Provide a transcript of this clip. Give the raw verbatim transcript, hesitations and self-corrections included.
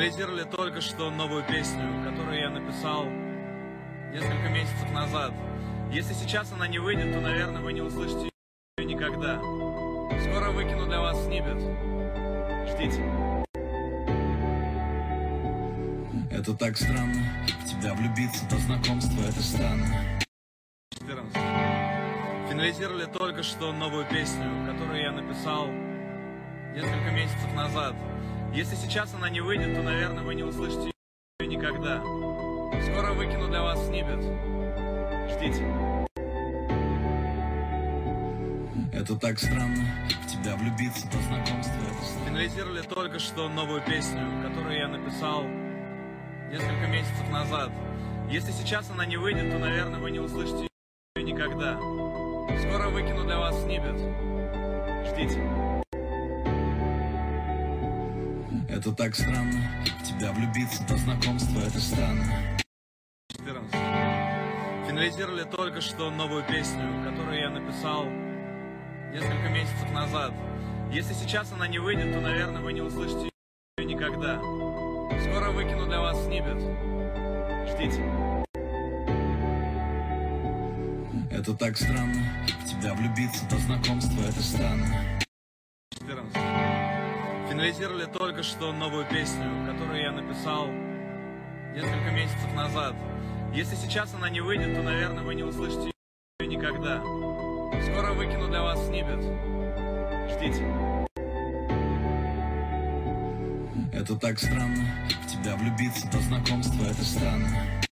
Финализировали только что новую песню, которую я написал несколько месяцев назад. Если сейчас она не выйдет, то, наверное, вы не услышите ее никогда. Скоро выкину для вас сниппет. Ждите. Это так странно, в тебя влюбиться до знакомства, это странно. четырнадцать. Финализировали только что новую песню, которую я написал несколько месяцев назад. Если сейчас она не выйдет, то, наверное, вы не услышите ее никогда. Скоро выкину для вас сниппет. Ждите. Это так странно, в тебя влюбиться до знакомства, это странно. Финализировали только что новую песню, которую я написал несколько месяцев назад. Если сейчас она не выйдет, то, наверное, вы не услышите ее никогда. Скоро выкину для вас сниппет. Ждите. Это так странно, в тебя влюбиться до знакомства, это странно. четырнадцать. Финализировали только что новую песню, которую я написал несколько месяцев назад. Если сейчас она не выйдет, то, наверное, вы не услышите ее никогда. Скоро выкину для вас сниппет. Ждите. Это так странно, в тебя влюбиться до знакомства, это странно. четырнадцать. Финализировали только что новую песню, которую я написал несколько месяцев назад. Если сейчас она не выйдет, то, наверное, вы не услышите ее никогда. Скоро выкину для вас сниппет. Ждите. Это так странно, в тебя влюбиться до знакомства, это странно.